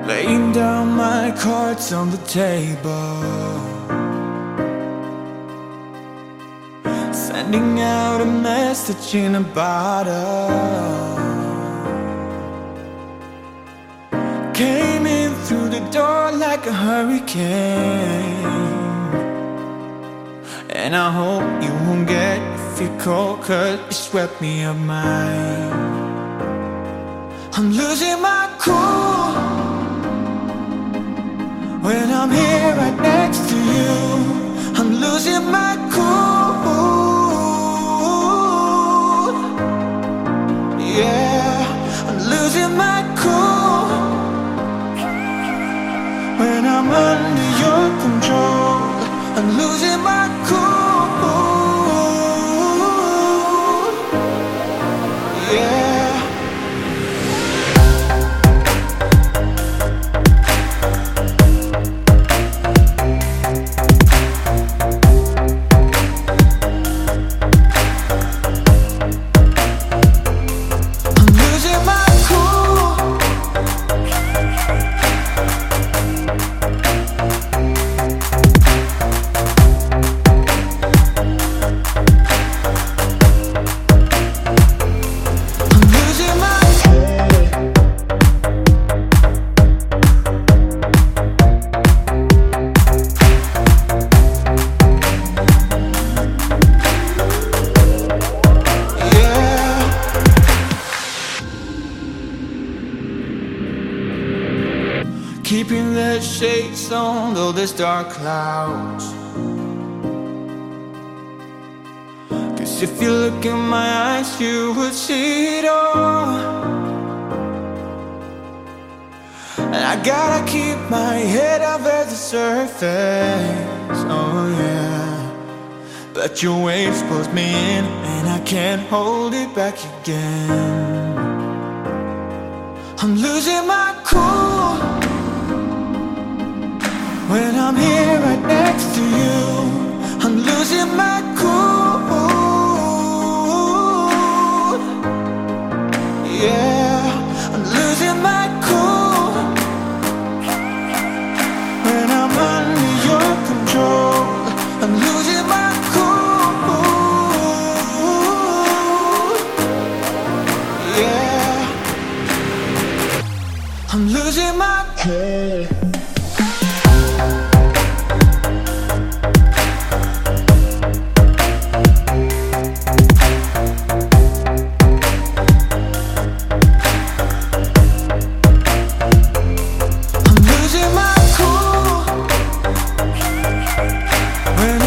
laying down my cards on the table, sending out a message in a bottle. Came in through the door like a hurricane, and I hope you won't get fickle, 'cause you swept me up mine. I'm losing my cool when I'm here right next to you. I'm losing my cool. Yeah, I'm losing my cool when I'm under your control. I'm losing my cool. Yeah. Keeping the shades on though there's dark clouds, 'cause if you look in my eyes you would see it all. And I gotta keep my head over the surface, oh yeah. But your waves pulls me in and I can't hold it back again. I'm losing my cool when I'm here right next to you. I'm losing my cool. Yeah, I'm losing my cool when I'm under your control. I'm losing my cool. Yeah, I'm losing my cool. When